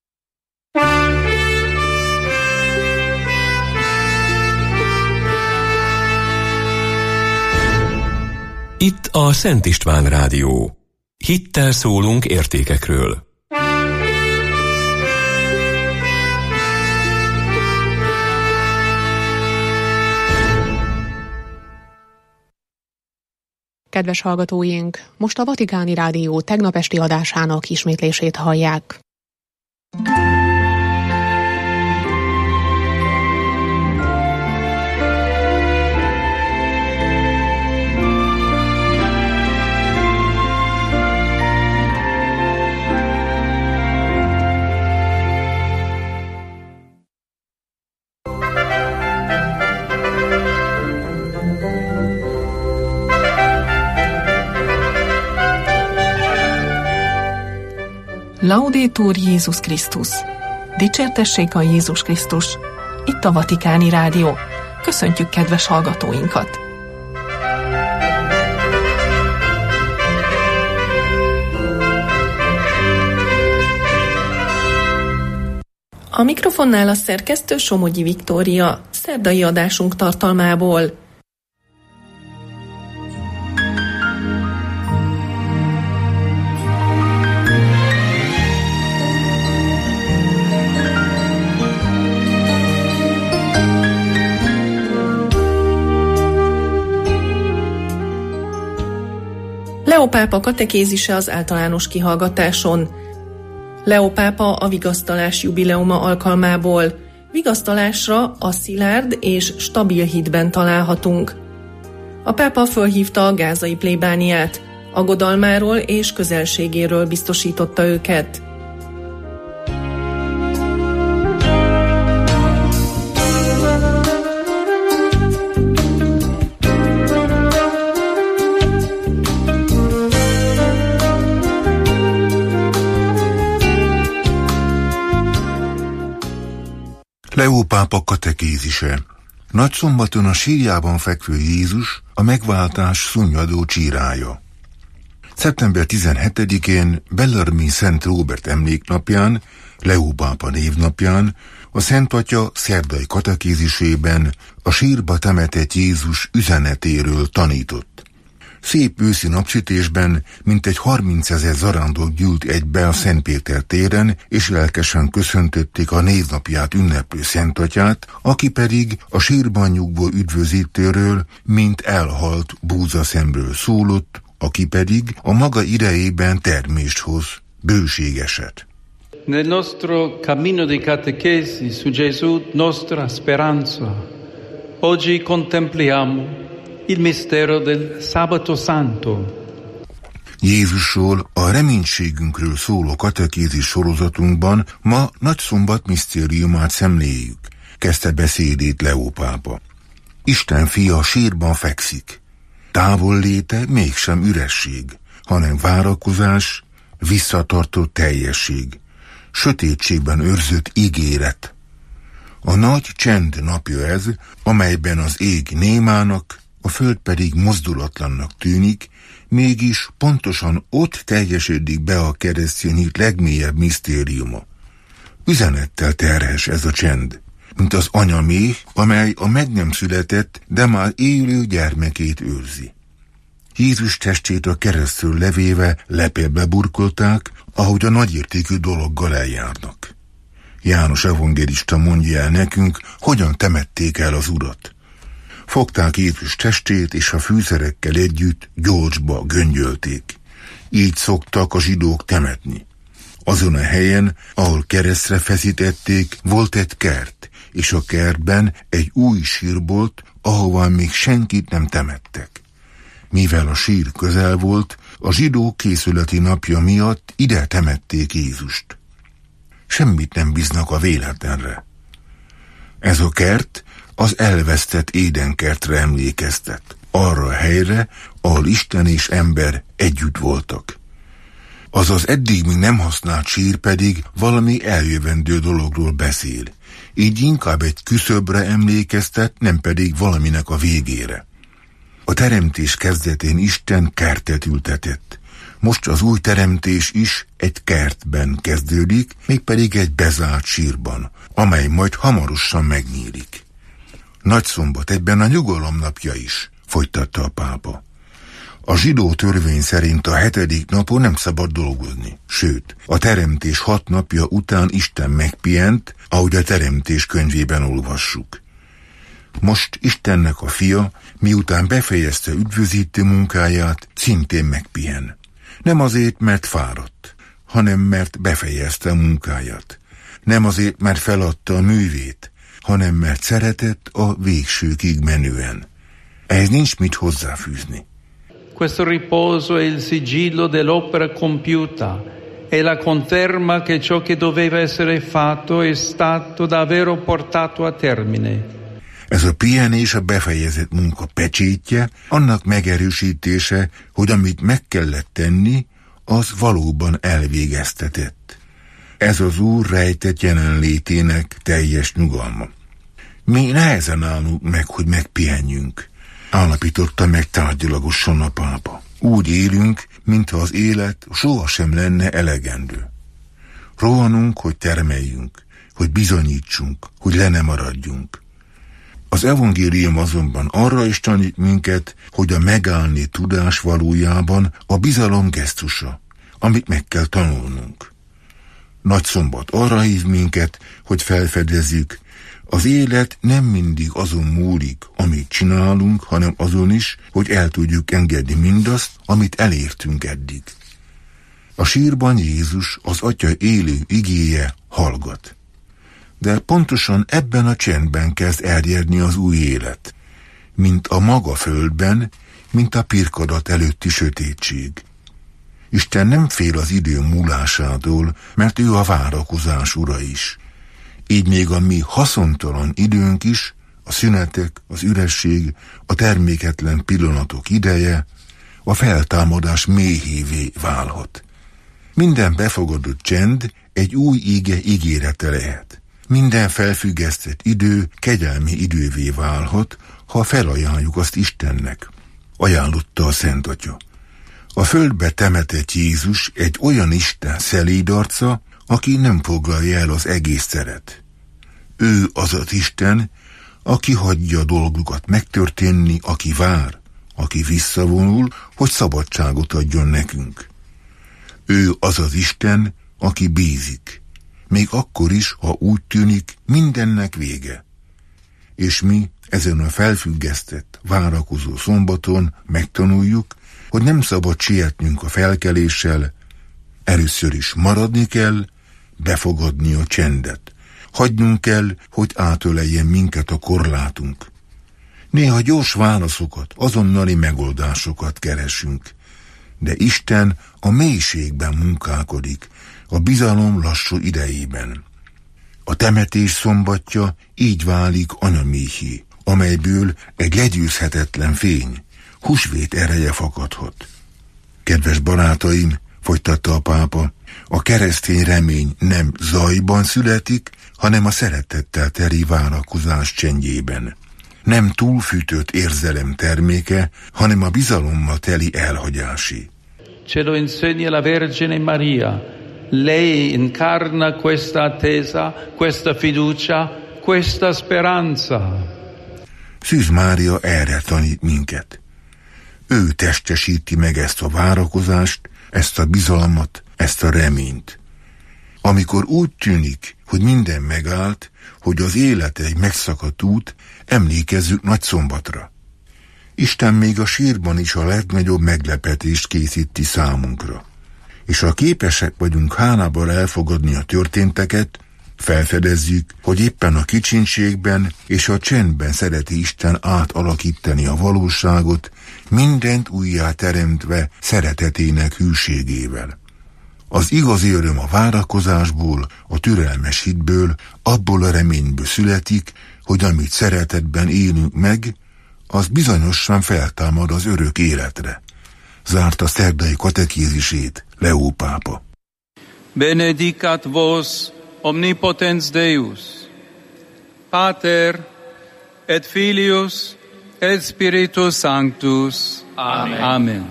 Itt a Szent István Rádió. Hittel szólunk értékekről. Kedves hallgatóink, most a Vatikáni Rádió tegnap esti adásának ismétlését hallják. Laudetur Jézus Krisztus! Dicsértessék a Jézus Krisztus! Itt a Vatikáni Rádió. Köszöntjük kedves hallgatóinkat! A mikrofonnál a szerkesztő Somogyi Viktória, szerdai adásunk tartalmából. Leó pápa katekézise az általános kihallgatáson. Leó pápa a vigasztalás jubileuma alkalmából. Vigasztalásra a szilárd és stabil hitben találhatunk. A pápa fölhívta a gázai plébániát, aggodalmáról és közelségéről biztosította őket. Leó pápa katekézise. Nagyszombaton a sírjában fekvő Jézus a megváltás szunnyadó csírája. szeptember tizenhetedikén Bellarmine Szent Róbert emléknapján, Leó pápa névnapján a Szent Atya szerdai katekézisében a sírba temetett Jézus üzenetéről tanított. Szép őszi napsütésben mintegy harmincezer zarándok gyűlt egybe a Szent Péter téren, és lelkesen köszöntötték a névnapját ünneplő Szent Atyát, aki pedig a sírban nyugvó üdvözítőről, mint elhalt búzaszemről szólott, aki pedig a maga idejében termést hoz, bőségeset. Nel nostro cammino di catechesi su Gesù nostra speranza, oggi contempliamo il mistero del Sabato Santo. Jézusról, a reménységünkről szóló katekézis sorozatunkban ma nagyszombat misztériumát szemléljük, kezdte beszédét Leó pápa. Isten fia sírban fekszik. Távol léte mégsem üresség, hanem várakozás, visszatartott teljesség, sötétségben őrzött ígéret. A nagy csend napja ez, amelyben az ég némának, a föld pedig mozdulatlannak tűnik, mégis pontosan ott teljesedik be a keresztény hit legmélyebb misztériuma. Üzenettel terhes ez a csend, mint az anyaméh, amely a meg nem született, de már élő gyermekét őrzi. Jézus testét a keresztről levéve lepélbe burkolták, ahogy a nagyértékű dologgal eljárnak. János evangélista mondja el nekünk, hogyan temették el az Urat. Fogták Jézus testét, és a fűszerekkel együtt gyolcsba göngyölték. Így szoktak a zsidók temetni. Azon a helyen, ahol keresztre feszítették, volt egy kert, és a kertben egy új sírbolt, ahová még senkit nem temettek. Mivel a sír közel volt, a zsidók készületi napja miatt ide temették Jézust. Semmit nem bíznak a véletlenre. Ez a kert az elvesztett édenkertre emlékeztet, arra a helyre, ahol Isten és ember együtt voltak. Az az eddig még nem használt sír pedig valami eljövendő dologról beszél, így inkább egy küszöbre emlékeztet, nem pedig valaminek a végére. A teremtés kezdetén Isten kertet ültetett. Most az új teremtés is egy kertben kezdődik, mégpedig egy bezárt sírban, amely majd hamarosan megnyílik. Nagyszombat egyben a nyugalom napja is, folytatta a pápa. A zsidó törvény szerint a hetedik napon nem szabad dolgozni, sőt, a teremtés hat napja után Isten megpihent, ahogy a teremtés könyvében olvassuk. Most Istennek a fia, miután befejezte üdvözítő munkáját, szintén megpihen. Nem azért, mert fáradt, hanem mert befejezte a munkáját. Nem azért, mert feladta a művét, hanem mert szeretett a végsőkig menően. Ehhez nincs mit hozzáfűzni. Questo riposo è il sigillo dell'opera compiuta, è la conferma che ciò che doveva essere fatto è stato davvero portato a termine. Ez a pihenés a befejezett munka pecsétje, annak megerősítése, hogy amit meg kellett tenni, az valóban elvégeztetett. Ez az Úr rejtett jelenlétének teljes nyugalma. Mi nehezen állunk meg, hogy megpihenjünk, állapította meg tárgyilagosan a pápa. Úgy élünk, mintha az élet sohasem lenne elegendő. Rohanunk, hogy termeljünk, hogy bizonyítsunk, hogy le ne maradjunk. Az evangélium azonban arra is tanít minket, hogy a megállni tudás valójában a bizalom gesztusa, amit meg kell tanulnunk. Nagyszombat arra hív minket, hogy felfedezzük, az élet nem mindig azon múlik, amit csinálunk, hanem azon is, hogy el tudjuk engedni mindazt, amit elértünk eddig. A sírban Jézus, az Atya élő igéje hallgat. De pontosan ebben a csendben kezd elnyerni az új élet, mint a maga földben, mint a pirkadat előtti sötétség. Isten nem fél az idő múlásától, mert ő a várakozás ura is. Így még a mi haszontalan időnk is, a szünetek, az üresség, a terméketlen pillanatok ideje, a feltámadás méhévé válhat. Minden befogadott csend egy új íge ígérete lehet. Minden felfüggesztett idő kegyelmi idővé válhat, ha felajánljuk azt Istennek, ajánlotta a Szent Atya. A földbe temetett Jézus egy olyan Isten szeléd arca, aki nem foglalja el az egész teret. Ő az az Isten, aki hagyja a dolgokat megtörténni, aki vár, aki visszavonul, hogy szabadságot adjon nekünk. Ő az az Isten, aki bízik, még akkor is, ha úgy tűnik, mindennek vége. És mi ezen a felfüggesztett, várakozó szombaton megtanuljuk, hogy nem szabad sietnünk a felkeléssel, először is maradni kell, befogadni a csendet. Hagynunk kell, hogy átöleljen minket a korlátunk. Néha gyors válaszokat, azonnali megoldásokat keresünk, de Isten a mélységben munkálkodik, a bizalom lassú idejében. A temetés szombatja így válik anyaméhé, amelyből egy legyőzhetetlen fény, húsvét ereje fakadhat. Kedves barátaim, folytatta a pápa, a keresztény remény nem zajban születik, hanem a szeretettel teli várakozás csendjében. Nem túlfűtött érzelem terméke, hanem a bizalommal teli elhagyásé. Ce lo insegna la Vergine Maria. Lei incarna questa attesa, questa fiducia, questa speranza. Szűz Mária erre tanít minket. Ő testesíti meg ezt a várakozást, ezt a bizalmat, ezt a reményt. Amikor úgy tűnik, hogy minden megállt, hogy az élet egy megszakadt út, emlékezzük Nagyszombatra. Isten még a sírban is a legnagyobb meglepetést készíti számunkra. És ha képesek vagyunk hálával elfogadni a történteket, felfedezzük, hogy éppen a kicsinségben és a csendben szereti Isten átalakítani a valóságot, mindent újjá teremtve szeretetének hűségével. Az igazi öröm a várakozásból, a türelmes hitből, abból a reményből születik, hogy amit szeretetben élünk meg, az bizonyosan feltámad az örök életre. Zárta szerdai katekézisét Leó pápa. Benedicat vos omnipotens Deus, Pater et Filius et Spiritus Sanctus. Amen. Amen.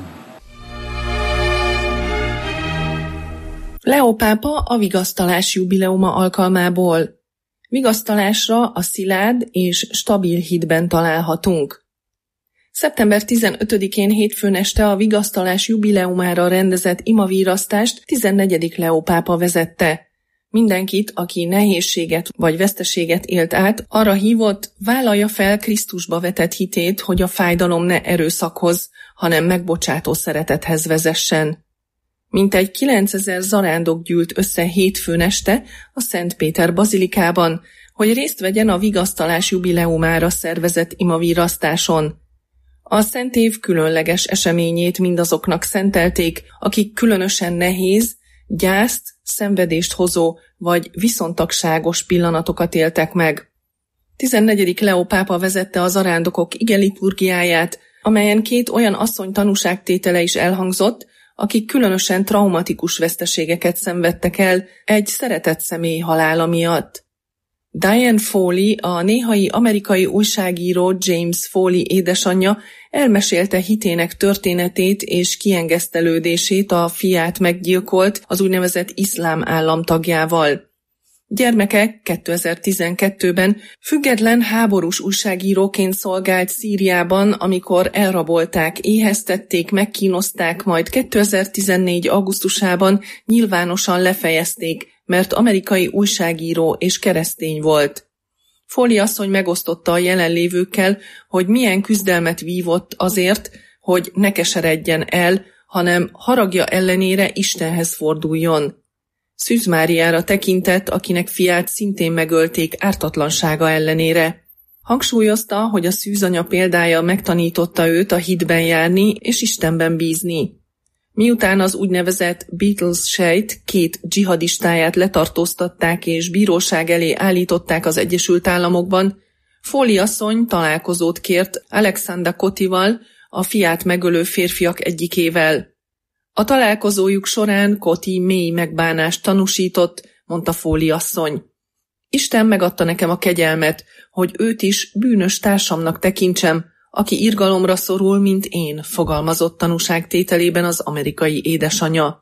Leó pápa a vigasztalás jubileuma alkalmából. Vigasztalásra a szilárd és stabil hitben találhatunk. szeptember tizenötödikén hétfőn este a vigasztalás jubileumára rendezett imavírasztást tizennegyedik Leó pápa vezette. Mindenkit, aki nehézséget vagy veszteséget élt át, arra hívott, vállalja fel Krisztusba vetett hitét, hogy a fájdalom ne erőszakhoz, hanem megbocsátó szeretethez vezessen. Mintegy kilencezer zarándok gyűlt össze hétfőn este a Szent Péter bazilikában, hogy részt vegyen a vigasztalás jubileumára szervezett imavírasztáson. A Szent Év különleges eseményét mindazoknak szentelték, akik különösen nehéz, gyászt, szenvedést hozó vagy viszontagságos pillanatokat éltek meg. tizennegyedik Leó pápa vezette a zarándokok igeliturgiáját, amelyen két olyan asszony tanúságtétele is elhangzott, akik különösen traumatikus veszteségeket szenvedtek el egy szeretett személy halála miatt. Diane Foley, a néhai amerikai újságíró James Foley édesanyja elmesélte hitének történetét és kiengesztelődését a fiát meggyilkolt, az úgynevezett iszlám állam tagjával. Gyermeke kétezer-tizenkettőben független háborús újságíróként szolgált Szíriában, amikor elrabolták, éheztették, megkínozták, majd kétezer-tizennégy augusztusában nyilvánosan lefejezték, mert amerikai újságíró és keresztény volt. Foley asszony megosztotta a jelenlévőkkel, hogy milyen küzdelmet vívott azért, hogy ne keseredjen el, hanem haragja ellenére Istenhez forduljon. Szűz Máriára tekintett, akinek fiát szintén megölték ártatlansága ellenére. Hangsúlyozta, hogy a szűzanya példája megtanította őt a hitben járni és Istenben bízni. Miután az úgynevezett Beatles sejt két dzsihadistáját letartóztatták és bíróság elé állították az Egyesült Államokban, Foley asszony találkozót kért Alexander Cotival, a fiát megölő férfiak egyikével. A találkozójuk során Coti mély megbánást tanúsított, mondta Foley asszony. Isten megadta nekem a kegyelmet, hogy őt is bűnös társamnak tekintsem, aki irgalomra szorul, mint én, fogalmazott tanúságtételében az amerikai édesanyja.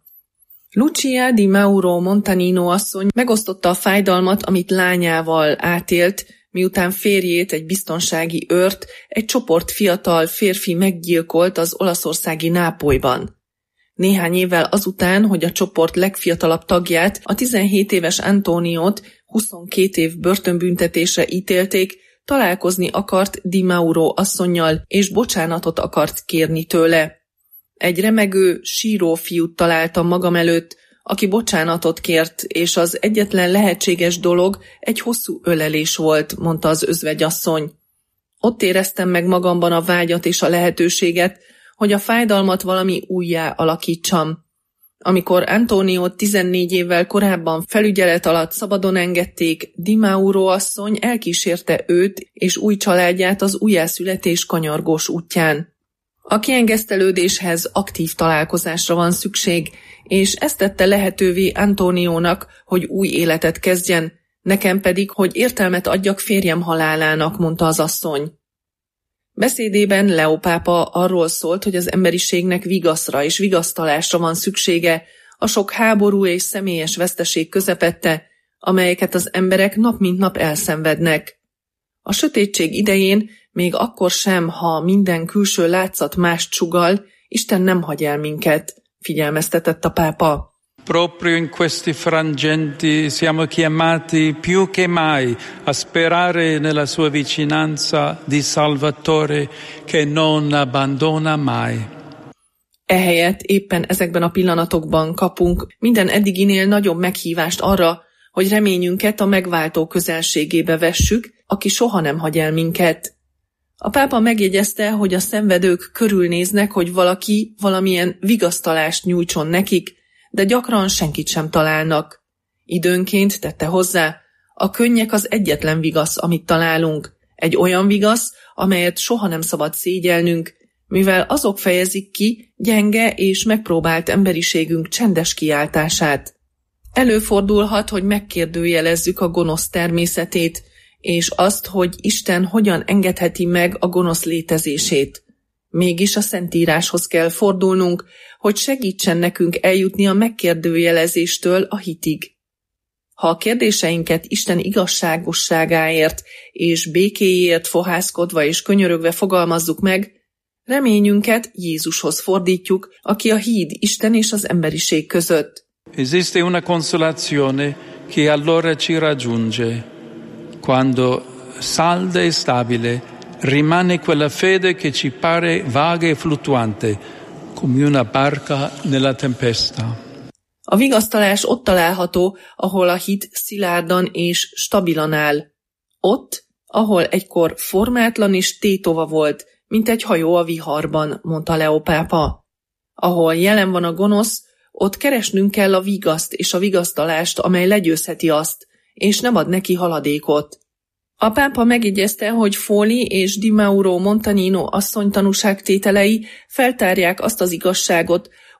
Lucia di Mauro Montanino asszony megosztotta a fájdalmat, amit lányával átélt, miután férjét, egy biztonsági őrt, egy csoport fiatal férfi meggyilkolt az olaszországi Nápolyban. Néhány évvel azután, hogy a csoport legfiatalabb tagját, a tizenhét éves Antoniót huszonkét év börtönbüntetésre ítélték, találkozni akart Di Mauro asszonnyal, és bocsánatot akart kérni tőle. Egy remegő, síró fiút találtam magam előtt, aki bocsánatot kért, és az egyetlen lehetséges dolog egy hosszú ölelés volt, mondta az özvegyasszony. Ott éreztem meg magamban a vágyat és a lehetőséget, hogy a fájdalmat valami újjá alakítsam. Amikor Antoniót tizennégy évvel korábban felügyelet alatt szabadon engedték, Di Mauro asszony elkísérte őt és új családját az újjászületés kanyargós útján. A kiengesztelődéshez aktív találkozásra van szükség, és ezt tette lehetővé Antoniónak, hogy új életet kezdjen, nekem pedig, hogy értelmet adjak férjem halálának, mondta az asszony. Beszédében Leo pápa arról szólt, hogy az emberiségnek vigaszra és vigasztalásra van szüksége a sok háború és személyes veszteség közepette, amelyeket az emberek nap mint nap elszenvednek. A sötétség idején, még akkor sem, ha minden külső látszat mást sugall, Isten nem hagy el minket, figyelmeztetett a pápa. Proprio in questi frangenti siamo chiamati più che mai a sperare nella sua vicinanza di Salvatore che non abbandona mai. Ehelyett éppen ezekben a pillanatokban kapunk minden eddiginél nagyobb meghívást arra, hogy reményünket a megváltó közelségébe vessük, aki soha nem hagy el minket. A pápa megjegyezte, hogy a szenvedők körülnéznek, hogy valaki valamilyen vigasztalást nyújtson nekik, de gyakran senkit sem találnak. Időnként, tette hozzá, a könnyek az egyetlen vigasz, amit találunk, egy olyan vigasz, amelyet soha nem szabad szégyelnünk, mivel azok fejezik ki gyenge és megpróbált emberiségünk csendes kiáltását. Előfordulhat, hogy megkérdőjelezzük a gonosz természetét, és azt, hogy Isten hogyan engedheti meg a gonosz létezését. Mégis a Szentíráshoz kell fordulnunk, hogy segítsen nekünk eljutni a megkérdőjelezéstől a hitig. Ha a kérdéseinket Isten igazságosságáért és békéért fohászkodva és könyörögve fogalmazzuk meg, reményünket Jézushoz fordítjuk, aki a híd Isten és az emberiség között. Esiste una consolazione che allora ci raggiunge, quando salda e stabile rimane quella fede che ci pare vaga e fluttuante, come una barca nella tempesta. A vigasztalás ott található, ahol a hit szilárdan és stabilan áll. Ott, ahol egykor formátlan és tétova volt, mint egy hajó a viharban, mondta Leo pápa. Ahol jelen van a gonosz, ott keresnünk kell a vigaszt és a vigasztalást, amely legyőzheti azt, és nem ad neki haladékot. A pápa megjegyezte, hogy Foley és Di Mauro Montanino asszony tanúságtételei feltárják azt az igazságot,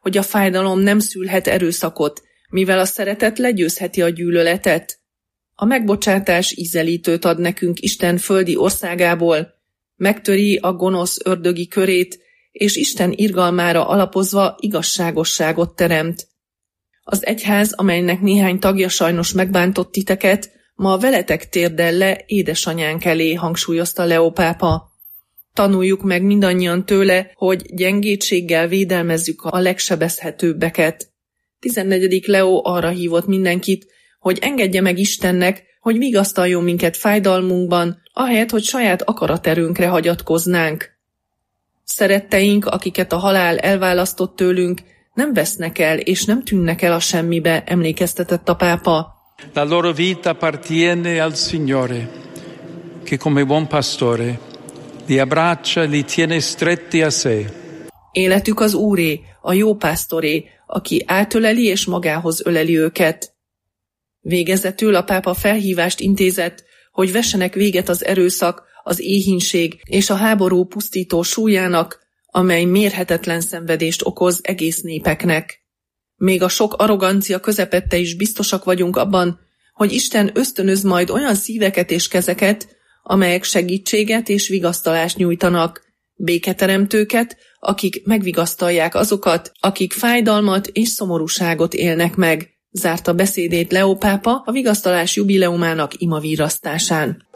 hogy a fájdalom nem szülhet erőszakot, mivel a szeretet legyőzheti a gyűlöletet. A megbocsátás ízelítőt ad nekünk Isten földi országából, megtöri a gonosz ördögi körét, és Isten irgalmára alapozva igazságosságot teremt. Az egyház, amelynek néhány tagja sajnos megbántott titeket, ma veletek térdel le édesanyánk elé, hangsúlyozta Leó pápa. Tanuljuk meg mindannyian tőle, hogy gyengétséggel védelmezzük a legsebezhetőbbeket. tizennegyedik Leó arra hívott mindenkit, hogy engedje meg Istennek, hogy vigasztaljon minket fájdalmunkban, ahelyett, hogy saját akaraterőnkre hagyatkoznánk. Szeretteink, akiket a halál elválasztott tőlünk, nem vesznek el és nem tűnnek el a semmibe, emlékeztetett a pápa. La loro vita appartiene al Signore, che come buon pastore li abbraccia, li tiene stretti a sé. Életük az Úré, a jó pásztoré, aki átöleli és magához öleli őket. Végezetül a pápa felhívást intézett, hogy vessenek véget az erőszak, az éhínség és a háború pusztító súlyának, amely mérhetetlen szenvedést okoz egész népeknek. Még a sok arrogancia közepette is biztosak vagyunk abban, hogy Isten ösztönöz majd olyan szíveket és kezeket, amelyek segítséget és vigasztalást nyújtanak, béketeremtőket, akik megvigasztalják azokat, akik fájdalmat és szomorúságot élnek meg, zárta beszédét Leó pápa a vigasztalás jubileumának imavírasztásán.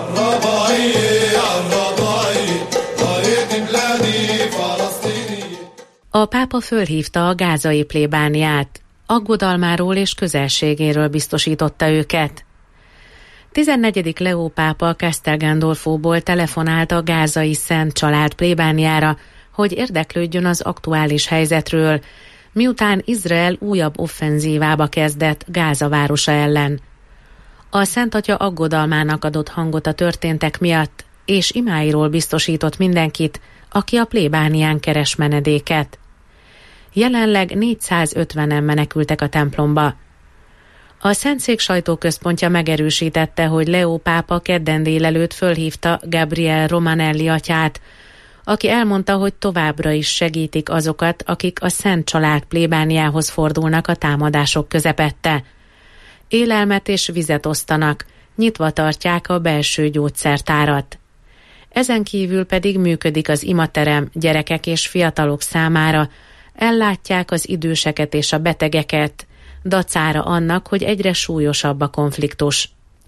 A pápa fölhívta a gázai plébániát, aggodalmáról és közelségéről biztosította őket. tizennegyedik Leó pápa Castel Gandolfóból telefonált a gázai Szent Család plébániára, hogy érdeklődjön az aktuális helyzetről, miután Izrael újabb offenzívába kezdett Gáza városa ellen. A Szent Atya aggodalmának adott hangot a történtek miatt, és imáiról biztosított mindenkit, aki a plébánián keres menedéket. Jelenleg négyszázötvenen menekültek a templomba. A Szentszék sajtóközpontja megerősítette, hogy Leó pápa kedden délelőtt fölhívta Gabriel Romanelli atyát, aki elmondta, hogy továbbra is segítik azokat, akik a Szent Család plébániához fordulnak a támadások közepette. Élelmet és vizet osztanak, nyitva tartják a belső gyógyszertárat. Ezen kívül pedig működik az imaterem gyerekek és fiatalok számára, ellátják az időseket és a betegeket, dacára annak, hogy egyre súlyosabb a konfliktus.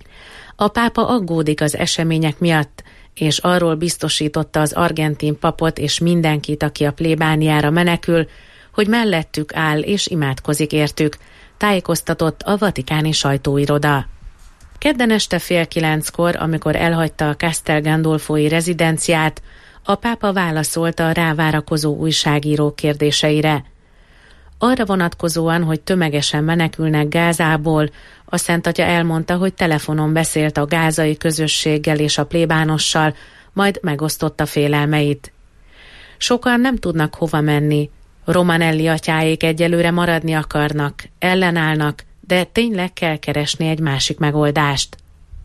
A pápa aggódik az események miatt, és arról biztosította az argentin papot és mindenkit, aki a plébániára menekül, hogy mellettük áll és imádkozik értük, tájékoztatott a vatikáni sajtóiroda. Kedden este fél kilenckor, amikor elhagyta a Castel Gandolfói rezidenciát, a pápa válaszolt a rávárakozó újságírók kérdéseire. Arra vonatkozóan, hogy tömegesen menekülnek Gázából, a Szent Atya elmondta, hogy telefonon beszélt a gázai közösséggel és a plébánossal, majd megosztotta félelmeit. Sokan nem tudnak hova menni. Romanelli atyáék egyelőre maradni akarnak, ellenállnak, de tényleg kell keresni egy másik megoldást.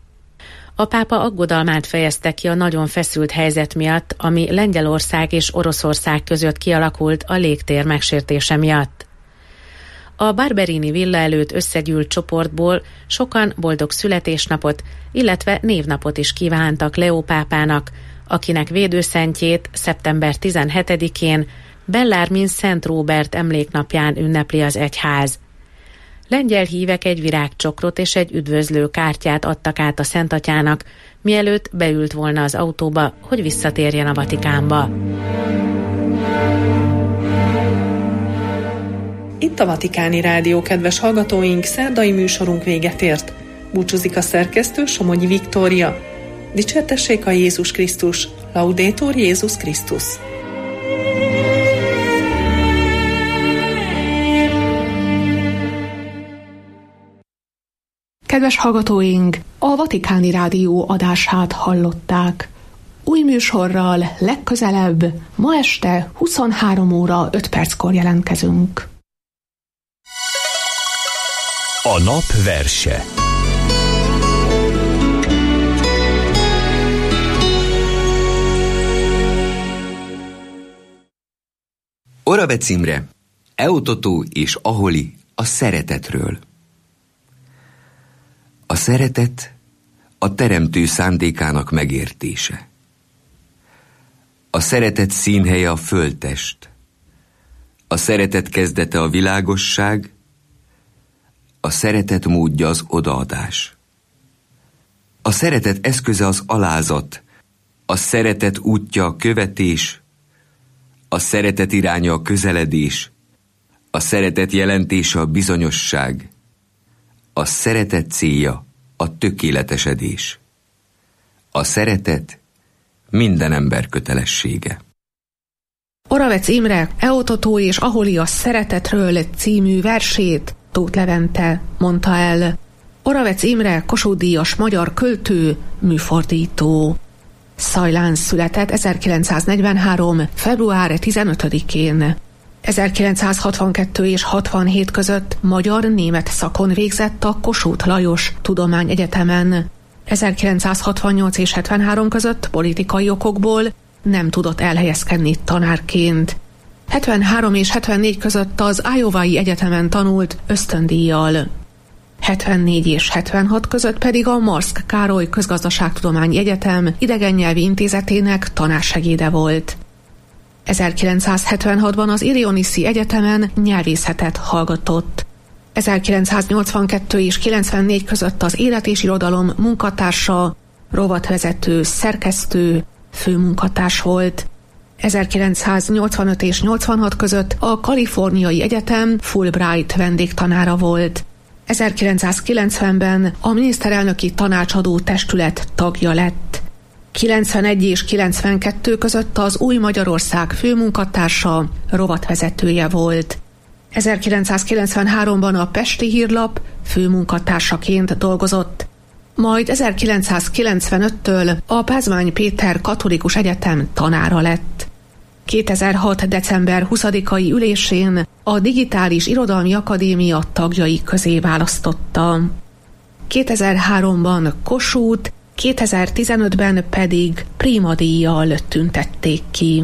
A pápa aggodalmát fejezte ki a nagyon feszült helyzet miatt, ami Lengyelország és Oroszország között kialakult a légtér megsértése miatt. A Barberini villa előtt összegyűlt csoportból sokan boldog születésnapot, illetve névnapot is kívántak Leó pápának, akinek védőszentjét szeptember tizenhetedikén Bellarmin Szent Róbert emléknapján ünnepli az egyház. Lengyel hívek egy virágcsokrot és egy üdvözlő kártyát adtak át a Szent Atyának, mielőtt beült volna az autóba, hogy visszatérjen a Vatikánba. Itt a Vatikáni Rádió, kedves hallgatóink, szerdai műsorunk véget ért. Búcsúzik a szerkesztő, Somogyi Viktória. Dicsértessék a Jézus Krisztus, Laudetur Jézus Krisztus. Kedves hallgatóink, a Vatikáni Rádió adását hallották. Új műsorral legközelebb ma este huszonhárom óra öt perckor jelentkezünk. A nap verse. Ora Becimre, Eutotó és Aholi a szeretetről. A szeretet a teremtő szándékának megértése. A szeretet színhelye a földtest. A szeretet kezdete a világosság, a szeretet módja az odaadás. A szeretet eszköze az alázat, a szeretet útja a követés, a szeretet iránya a közeledés, a szeretet jelentése a bizonyosság, a szeretet célja a tökéletesedés. A szeretet minden ember kötelessége. Oravec Imre Eutotó és Aholi a szeretetről című versét Tóth Levente mondta el. Oravec Imre Kossuth-díjas magyar költő, műfordító. Zajlán született ezerkilencszáznegyvenhárom. február tizenötödikén. ezerkilencszázhatvankettő és hatvanhét között magyar-német szakon végzett a Kossuth Lajos Tudományegyetemen. ezerkilencszázhatvannyolc és hetvenhárom között politikai okokból nem tudott elhelyezkedni tanárként. hetvenhárom és hetvennégy között az Iowai Egyetemen tanult ösztöndíjjal. hetvennégy és hetvenhat között pedig a Marszk Károly Közgazdaságtudományi Egyetem idegennyelvi intézetének tanársegéde volt. ezerkilencszázhetvenhatban az Illinoisi Egyetemen nyelvészetet hallgatott. ezerkilencszáznyolcvankettő és kilencvennégy között az Élet és Irodalom munkatársa, rovatvezető, szerkesztő, főmunkatárs volt. ezerkilencszáznyolcvanöt és nyolcvanhat között a Kaliforniai Egyetem Fulbright vendégtanára volt. ezerkilencszázkilencvenben a miniszterelnöki tanácsadó testület tagja lett. kilencvenegy és kilencvenkettő között az Új Magyarország főmunkatársa, rovatvezetője volt. ezerkilencszázkilencvenháromban a Pesti Hírlap főmunkatársaként dolgozott. Majd ezerkilencszázkilencvenöttől a Pázmány Péter Katolikus Egyetem tanára lett. kétezer-hat. december huszadikai ülésén a Digitális Irodalmi Akadémia tagjai közé választotta. kétezer-háromban Kossuth, kétezer-tizenötben pedig Prima díjjal tüntették ki.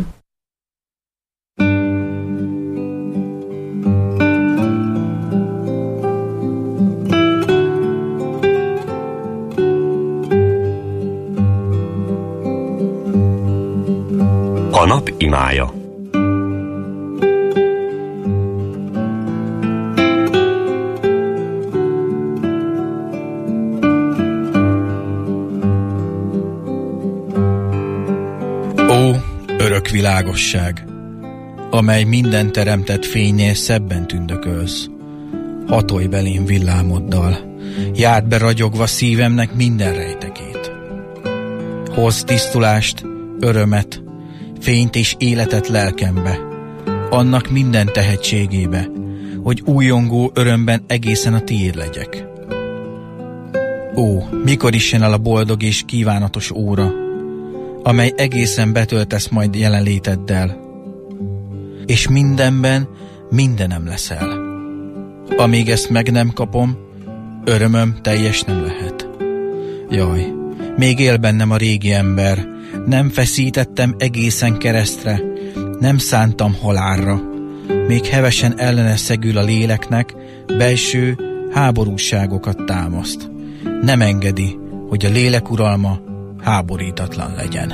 A nap imája. Ó, örök világosság, amely minden teremtett fénynél szebben tündökölsz, hatolj belém villámoddal, járd be ragyogva szívemnek minden rejtekét. Hozz tisztulást, örömet, fényt és életet lelkembe, annak minden tehetségébe, hogy újongó örömben egészen a tiéd legyek. Ó, mikor is jön el a boldog és kívánatos óra, amely egészen betöltesz majd jelenléteddel, és mindenben mindenem leszel. Amíg ezt meg nem kapom, örömöm teljes nem lehet. Jaj, még él bennem a régi ember, nem feszítettem egészen keresztre, nem szántam halálra, még hevesen ellene szegül a léleknek, belső háborúságokat támaszt. Nem engedi, hogy a lélek uralma háborítatlan legyen.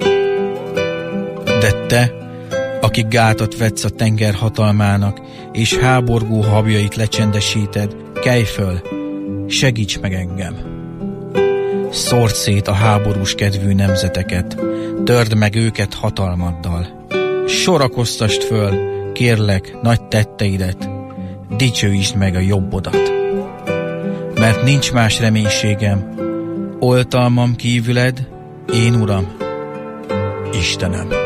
De te, aki gátat vetsz a tenger hatalmának, és háborgó habjait lecsendesíted, kelj föl, segíts meg engem! Szórd szét a háborús kedvű nemzeteket, törd meg őket hatalmaddal. Sorakoztasd föl, kérlek, nagy tetteidet, dicsőítsd meg a jobbodat. Mert nincs más reménységem, oltalmam kívüled, én Uram, Istenem.